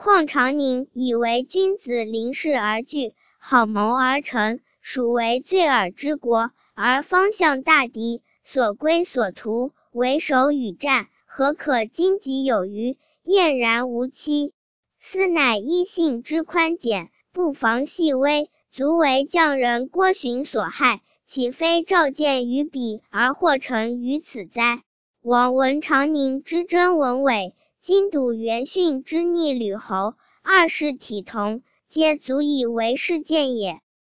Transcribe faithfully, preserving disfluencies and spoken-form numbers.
况长宁以为君子临事而惧，好谋而成，属为罪耳之国，而方向大敌，所归所图，为守与战，何可荆棘有余，晏然无期？斯乃依性之宽简，不防细微，足为匠人郭循所害，岂非召见于彼而获成于此哉？王闻长宁之真文伪，今睹元训之逆吕侯，二世体同，皆足以为事见也。